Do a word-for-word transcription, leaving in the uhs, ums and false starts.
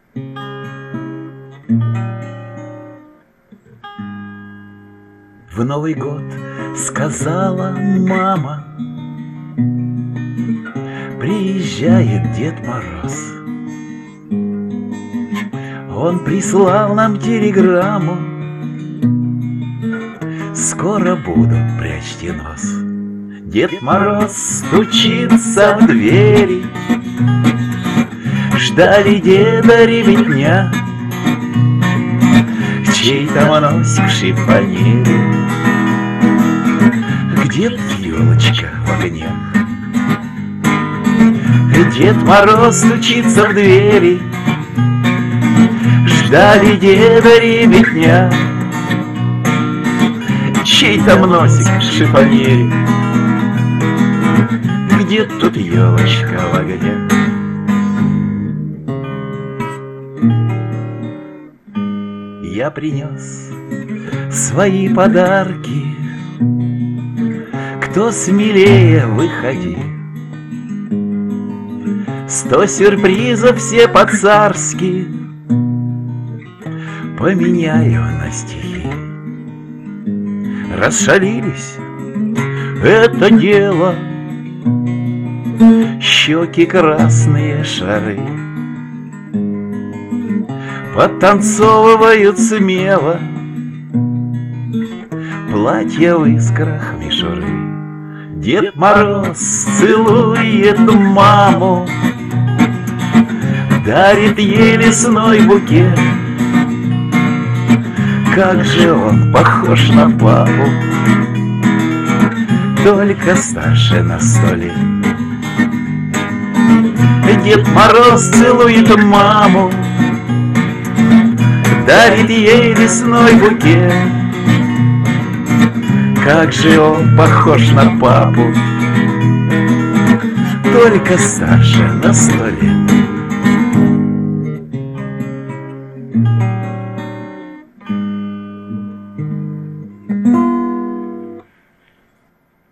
В Новый год сказала мама: приезжает Дед Мороз. Он прислал нам телеграмму: скоро буду, прячьте нос. Дед Мороз стучится в двери, ждали деда ребятня, чей-то носик в шифонере, где-то елочка в огнях. Дед Мороз стучится в двери, ждали деда ребятня, чей-то носик в шифонере, где тут елочка в огнях. Я принес свои подарки, кто смелее, выходи. Сто сюрпризов все по-царски поменяю на стихи. Расшалились — это дело, щеки красные шары, подтанцовывают смело, платья в искрах мишуры. Дед Мороз целует маму, дарит ей лесной букет. Как же он похож на папу, только старше на сто лет. Дед Мороз целует маму, дарит ей лесной букет. Как же он похож на папу, только старше на сто лет.